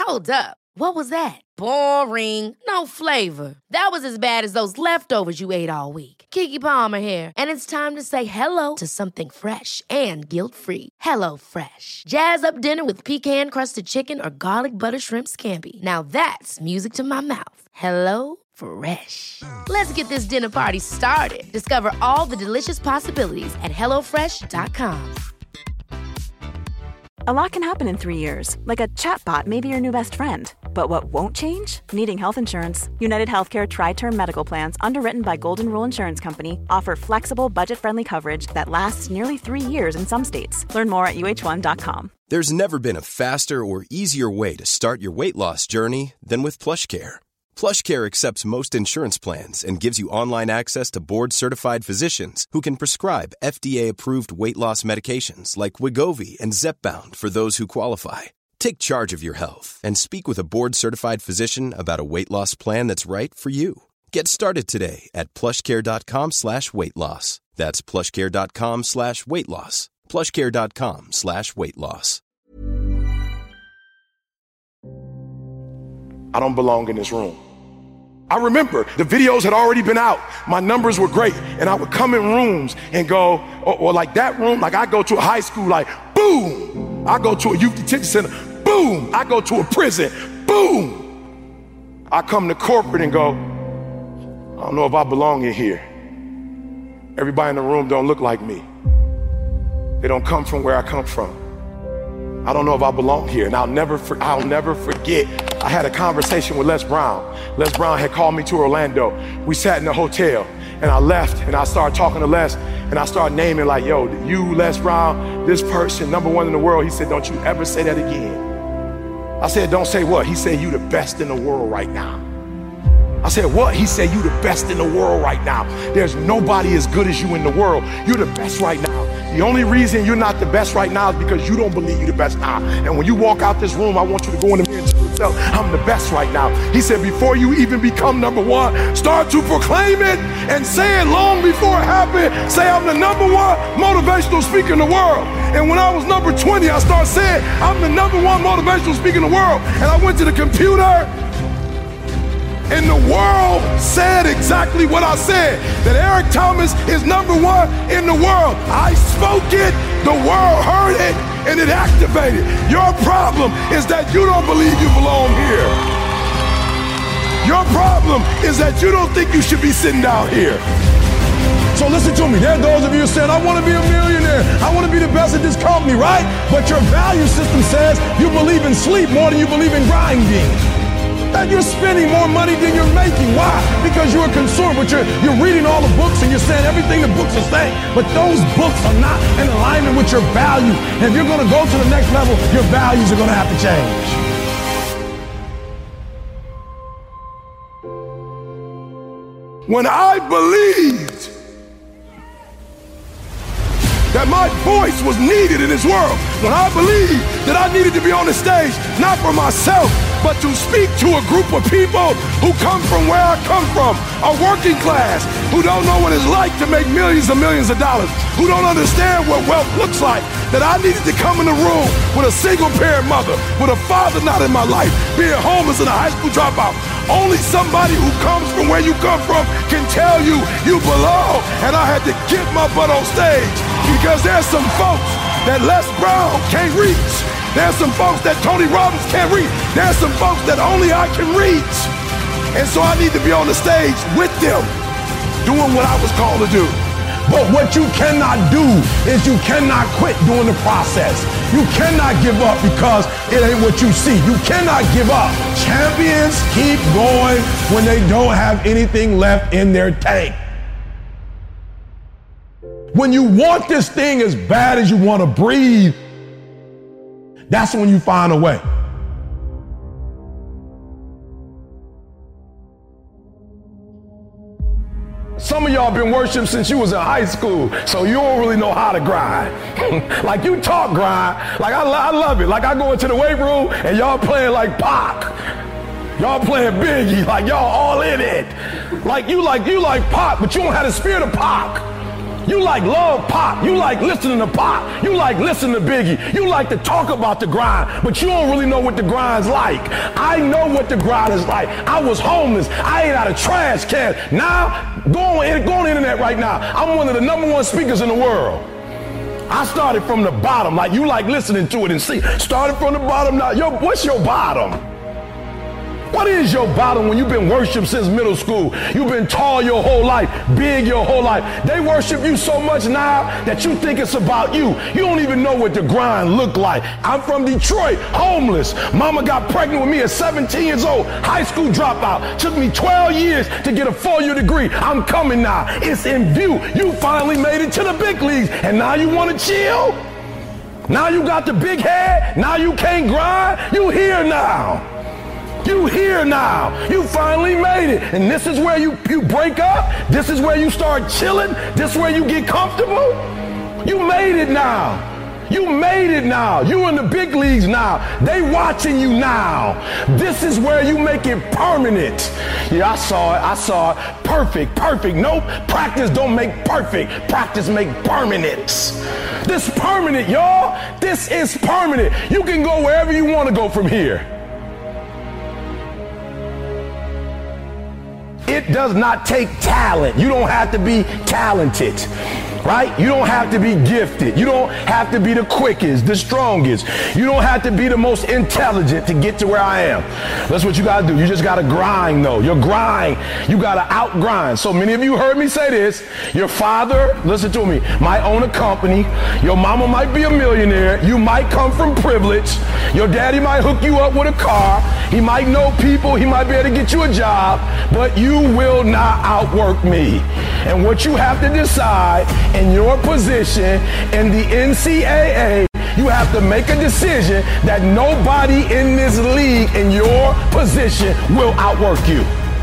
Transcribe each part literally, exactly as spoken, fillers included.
Hold up. What was that? Boring. No flavor. That was as bad as those leftovers you ate all week. Keke Palmer here, and it's time to say hello to something fresh and guilt-free. Hello Fresh. Jazz up dinner with pecan-crusted chicken or garlic butter shrimp scampi. Now that's music to my mouth. Hello Fresh. Let's get this dinner party started. Discover all the delicious possibilities at hello fresh dot com. A lot can happen in three years, like a chatbot may be your new best friend. But what won't change? Needing health insurance. United Healthcare Tri-Term Medical Plans, underwritten by Golden Rule Insurance Company, offer flexible, budget-friendly coverage that lasts nearly three years in some states. Learn more at U H one dot com. There's never been a faster or easier way to start your weight loss journey than with PlushCare. PlushCare accepts most insurance plans and gives you online access to board-certified physicians who can prescribe F D A-approved weight loss medications like Wegovy and Zepbound for those who qualify. Take charge of your health and speak with a board-certified physician about a weight loss plan that's right for you. Get started today at plushcare.com slash weight loss. That's plushcare.com slash weight loss. plushcare.com slash weight loss. I don't belong in this room. I remember the videos had already been out. My numbers were great. And I would come in rooms and go, or, or like that room, like I go to a high school, like boom. I go to a youth detention center, boom. I go to a prison, boom. I come to corporate and go, I don't know if I belong in here. Everybody in the room don't look like me. They don't come from where I come from. I don't know if I belong here. And I'll never, for, I'll never forget, I had a conversation with Les Brown. Les Brown had called me to Orlando. We sat in a hotel and I left and I started talking to Les and I started naming like, yo, you, Les Brown, this person, number one in the world. He said, don't you ever say that again. I said, don't say what? He said, you the best in the world right now. I said, what? He said, you the best in the world right now. There's nobody as good as you in the world. You're the best right now. The only reason you're not the best right now is because you don't believe you're the best now. And when you walk out this room, I want you to go in the mirror and tell yourself, I'm the best right now. He said, before you even become number one, start to proclaim it and say it long before it happened. Say, I'm the number one motivational speaker in the world. And when I was number twenty, I started saying, I'm the number one motivational speaker in the world. And I went to the computer and the world said exactly what I said, that Eric Thomas is number one in the world. I spoke it, the world heard it, and it activated. Your problem is that you don't believe you belong here. Your problem is that you don't think you should be sitting down here. So listen to me, there are those of you saying, I want to be a millionaire. I want to be the best at this company, right? But your value system says you believe in sleep more than you believe in grinding. That you're spending more money than you're making. Why? Because you're a consumer, but you're, you're reading all the books and you're saying everything the books are saying, but those books are not in alignment with your value. And if you're going to go to the next level, your values are going to have to change. When I believed that my voice was needed in this world, when I believed that I needed to be on the stage, not for myself, but to speak to a group of people who come from where I come from, a working class, who don't know what it's like to make millions and millions of dollars, who don't understand what wealth looks like, that I needed to come in the room with a single parent mother, with a father not in my life, being homeless and a high school dropout. Only somebody who comes from where you come from can tell you you belong. And I had to get my butt on stage because there's some folks that Les Brown can't reach. There's some folks that Tony Robbins can't reach. There's some folks that only I can reach. And so I need to be on the stage with them, doing what I was called to do. But what you cannot do is you cannot quit during the process. You cannot give up because it ain't what you see. You cannot give up. Champions keep going when they don't have anything left in their tank. When you want this thing as bad as you want to breathe, that's when you find a way. Some of y'all been worshiping since you was in high school, so you don't really know how to grind. Like you talk grind, like I, I love it. Like I go into the weight room and y'all playing like Pac. Y'all playing Biggie, like y'all all in it. Like you like you like Pac, but you don't have the spirit of Pac. You like love pop. You like listening to pop. You like listening to Biggie. You like to talk about the grind, but you don't really know what the grind's like. I know what the grind is like. I was homeless. I ate out of trash cans. Now, go on, go on the internet right now. I'm one of the number one speakers in the world. I started from the bottom, like you like listening to it and see. Started from the bottom now. Yo, what's your bottom? What is your bottom when you've been worshiped since middle school? You've been tall your whole life, big your whole life. They worship you so much now that you think it's about you. You don't even know what the grind look like. I'm from Detroit, homeless. Mama got pregnant with me at seventeen years old, high school dropout. Took me twelve years to get a four-year degree. I'm coming now. It's in view. You finally made it to the big leagues, and now you want to chill? Now you got the big head? Now you can't grind? You here now. You here now. You finally made it. And this is where you, you break up. This is where you start chilling. This is where you get comfortable. You made it now. You made it now. You in the big leagues now. They watching you now. This is where you make it permanent. Yeah, I saw it. I saw it. Perfect, perfect. Nope. Practice don't make perfect. Practice make permanent. This permanent, y'all. This is permanent. You can go wherever you want to go from here. It does not take talent. You don't have to be talented, right? You don't have to be gifted. You don't have to be the quickest, the strongest. You don't have to be the most intelligent to get to where I am. That's what you got to do. You just got to grind, though. Your grind, you got to out-grind. So many of you heard me say this. Your father, listen to me, might own a company. Your mama might be a millionaire. You might come from privilege. Your daddy might hook you up with a car. He might know people. He might be able to get you a job. But you will not outwork me. And what you have to decide in your position in the N C double A, you have to make a decision that nobody in this league in your position will outwork you.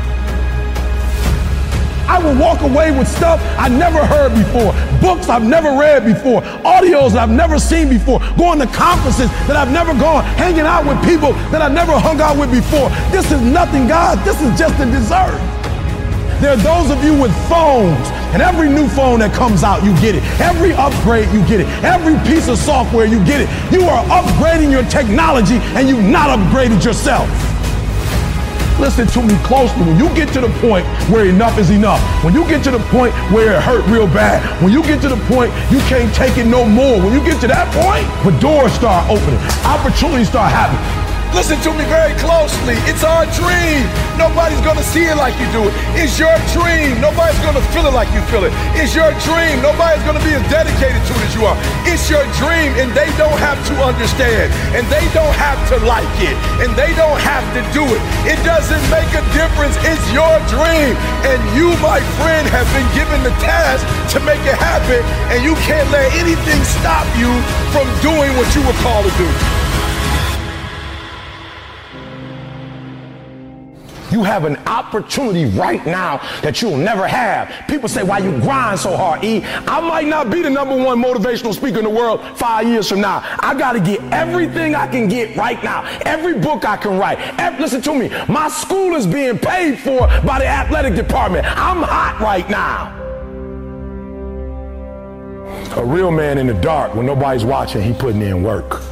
I will walk away with stuff I never heard before, books I've never read before, audios that I've never seen before, going to conferences that I've never gone, hanging out with people that I've never hung out with before. This is nothing, God. This is just a dessert. There are those of you with phones, and every new phone that comes out, you get it. Every upgrade, you get it. Every piece of software, you get it. You are upgrading your technology, and you've not upgraded yourself. Listen to me closely. When you get to the point where enough is enough, when you get to the point where it hurt real bad, when you get to the point you can't take it no more, when you get to that point, the doors start opening, opportunities start happening. Listen to me very closely. It's our dream. Nobody's gonna see it like you do it. It's your dream. Nobody's gonna feel it like you feel it. It's your dream. Nobody's gonna be as dedicated to it as you are. It's your dream, and they don't have to understand, and they don't have to like it, and they don't have to do it. It doesn't make a difference. It's your dream, and you, my friend, have been given the task to make it happen, and you can't let anything stop you from doing what you were called to do. You have an opportunity right now that you'll never have. People say, why you grind so hard, E? I might not be the number one motivational speaker in the world five years from now. I got to get everything I can get right now. Every book I can write. Every, listen to me. My school is being paid for by the athletic department. I'm hot right now. A real man in the dark, when nobody's watching, he putting in work.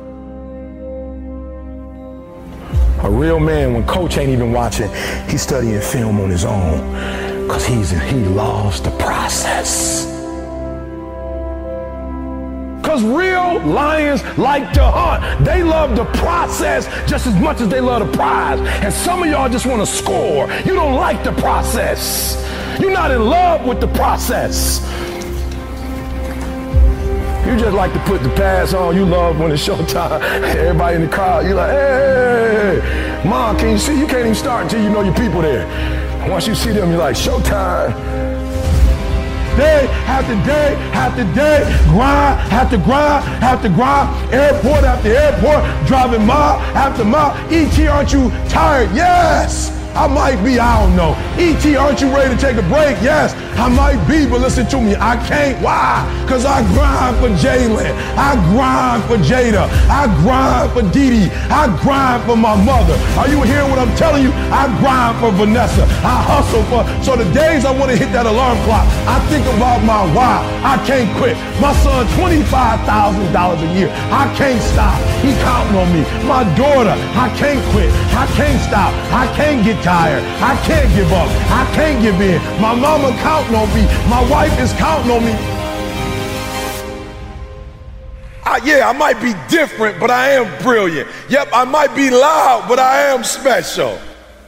A real man, when coach ain't even watching, he's studying film on his own because he's he loves the process. Because real lions like to hunt. They love the process just as much as they love the prize. And some of y'all just want to score. You don't like the process. You're not in love with the process. You just like to put the pads on. You love when it's showtime. Everybody in the crowd, you're like, hey, hey, Mom, can you see? You can't even start until you know your people there. Once you see them, you're like, showtime. Day after day after day, grind after grind after grind, airport after airport, driving mile after mile. E T, aren't you tired? Yes. I might be, I don't know. E T, aren't you ready to take a break? Yes, I might be, but listen to me, I can't. Why? Because I grind for Jalen. I grind for Jada. I grind for Dee Dee. I grind for my mother. Are you hearing what I'm telling you? I grind for Vanessa. I hustle for, so the days I want to hit that alarm clock, I think about my why. I can't quit. My son, twenty-five thousand dollars a year. I can't stop. He counting on me. My daughter, I can't quit. I can't stop. I can't get tired. I can't give up. I can't give in. My mama counting on me. My wife is counting on me. Uh, yeah, I might be different, but I am brilliant. Yep, I might be loud, but I am special.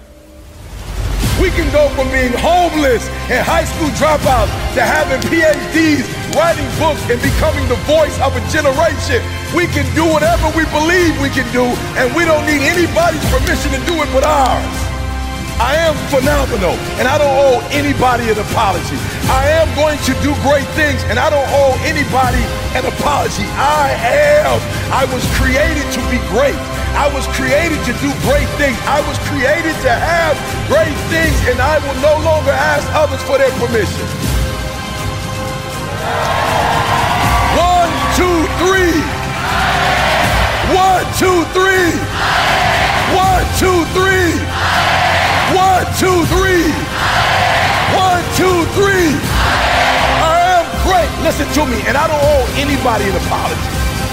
We can go from being homeless and high school dropouts to having P H Ds, writing books, and becoming the voice of a generation. We can do whatever we believe we can do, and we don't need anybody's permission to do it but ours. I am phenomenal, and I don't owe anybody an apology. I am going to do great things, and I don't owe anybody an apology. I am. I was created to be great. I was created to do great things. I was created to have great things, and I will no longer ask others for their permission. One, two, three. One, two, three. One, two, three. One, two, three. One, two, three. I am great. Listen to me, and I don't owe anybody an apology.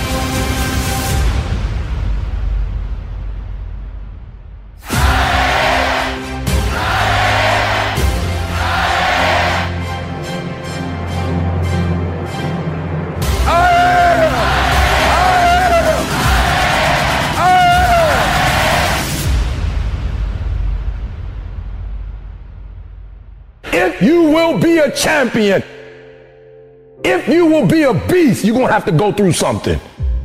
If you will be a champion, if you will be a beast, you're going to have to go through something.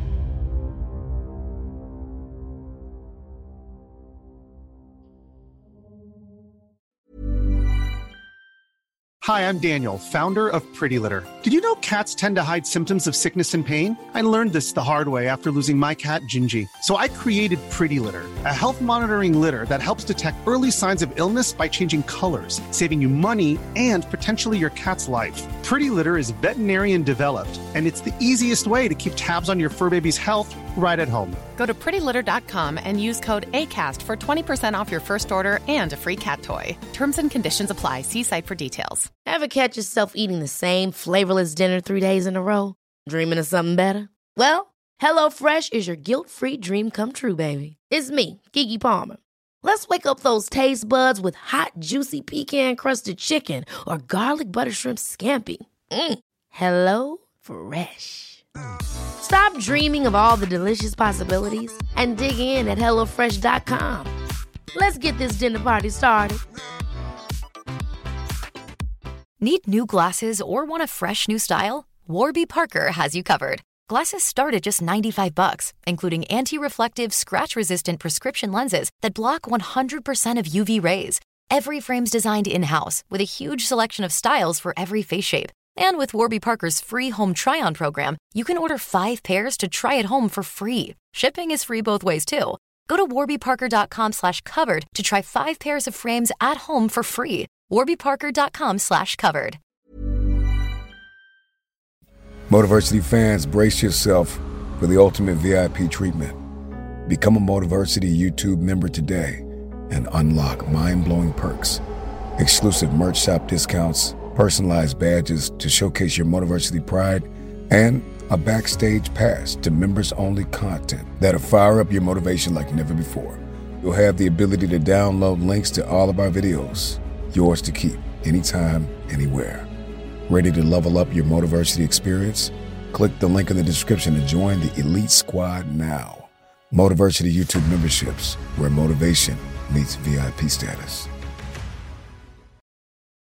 Hi, I'm Daniel, founder of Pretty Litter. Did you know cats tend to hide symptoms of sickness and pain? I learned this the hard way after losing my cat, Gingy. So I created Pretty Litter, a health monitoring litter that helps detect early signs of illness by changing colors, saving you money and potentially your cat's life. Pretty Litter is veterinarian developed, and it's the easiest way to keep tabs on your fur baby's health right at home. Go to pretty litter dot com and use code ACAST for twenty percent off your first order and a free cat toy. Terms and conditions apply. See site for details. Ever catch yourself eating the same flavorless dinner three days in a row? Dreaming of something better? Well, HelloFresh is your guilt-free dream come true, baby. It's me, Keke Palmer. Let's wake up those taste buds with hot, juicy pecan-crusted chicken or garlic butter shrimp scampi. Mm. Hello Fresh. Stop dreaming of all the delicious possibilities and dig in at hello fresh dot com. Let's get this dinner party started. Need new glasses or want a fresh new style? Warby Parker has you covered. Glasses start at just ninety-five bucks, including anti-reflective, scratch-resistant prescription lenses that block one hundred percent of U V rays. Every frame's designed in-house with a huge selection of styles for every face shape. And with Warby Parker's free home try-on program, you can order five pairs to try at home for free. Shipping is free both ways, too. Go to warby parker dot com slash covered to try five pairs of frames at home for free. warby parker dot com slash covered. Motiversity fans, brace yourself for the ultimate V I P treatment. Become a Motiversity YouTube member today and unlock mind-blowing perks. Exclusive merch shop discounts, personalized badges to showcase your Motiversity pride, and a backstage pass to members-only content that'll fire up your motivation like never before. You'll have the ability to download links to all of our videos, yours to keep, anytime, anywhere. Ready to level up your Motiversity experience? Click the link in the description to join the Elite Squad now. Motiversity YouTube memberships, where motivation meets V I P status.